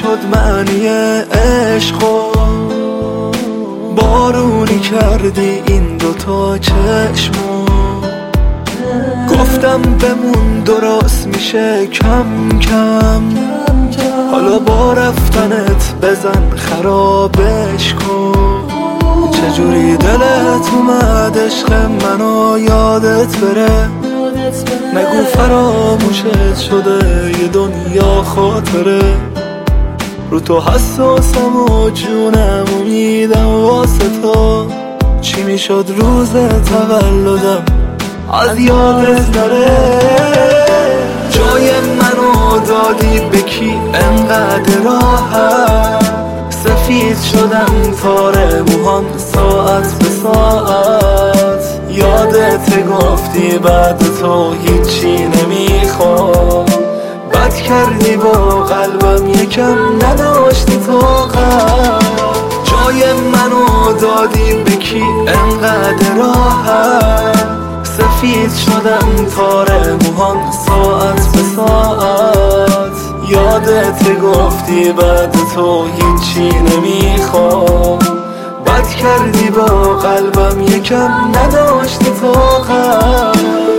شد معنی عشقو، بارونی کردی این دوتا چشمو. گفتم بمون درست میشه کم کم، حالا با رفتنت بزن خرابش کن. چجوری دلت اومد عشق منو یادت بره، نگو فراموشت شده یه دنیا خاطره. رو تو حساسم و جونم امیدم واسه تو، چی میشد روز تولدم از یادت نره. جای منو دادی به کی انقدر راحت، سفید شدم تار موهام ساعت به ساعت. یادت گفتی بعد تو هیچی نمیخوام، بد کردی با قلبم یکم نداشتی طاقت. جای منو دادی به کی انقدر راحت، سفید شدم تار موهام ساعت به ساعت. یادت گفتی بعد تو هیچی نمیخوام، بد کردی با قلبم یکم نداشتی طاقت.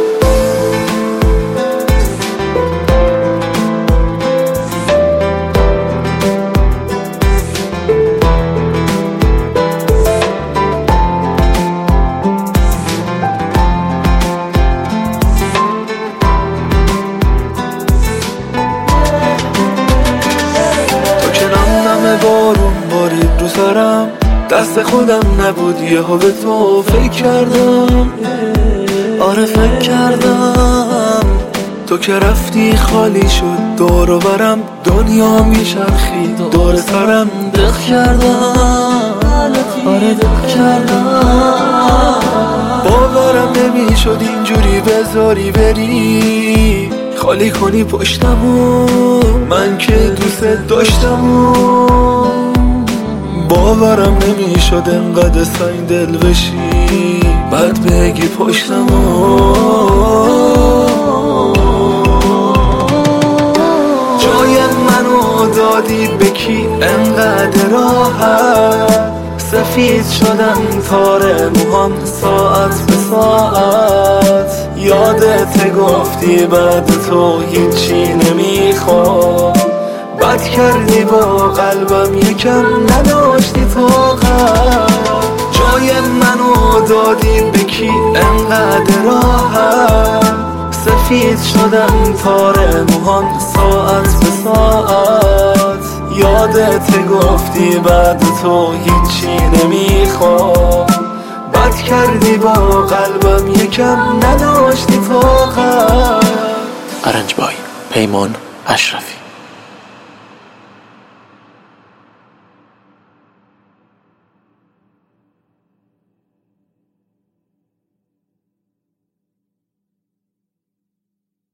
بارون بارید رو سرم، دست خودم نبود یهو به تو فکر کردم. آره فکر کردم تو که رفتی خالی شد دور و برم، دنیا میچرخید دور سرم. دق کردم آره دق کردم، باورم نمیشد اینجوری بذاری بری، خالی کنی پشتمو من که دوست داشتمو. باورم نمیشد انقدر سنگ دل بشی بعد بگی پشتمو. جای منو دادی به کی انقدر راحت، سفید شدم تار موهام ساعت به ساعت. یادت گفتی بعد تو هیچی نمیخوام، بد کردی با قلبم یکم نداشتی طاقت. جای منو دادی به کی انقدر راحت، سفید شدم تار موهام ساعت به ساعت. یادت گفتی بعد تو هیچی نمیخوام، بد کردی با قلبم یکم نداشتی طاقت. آرنج بای پیمان اشرفی.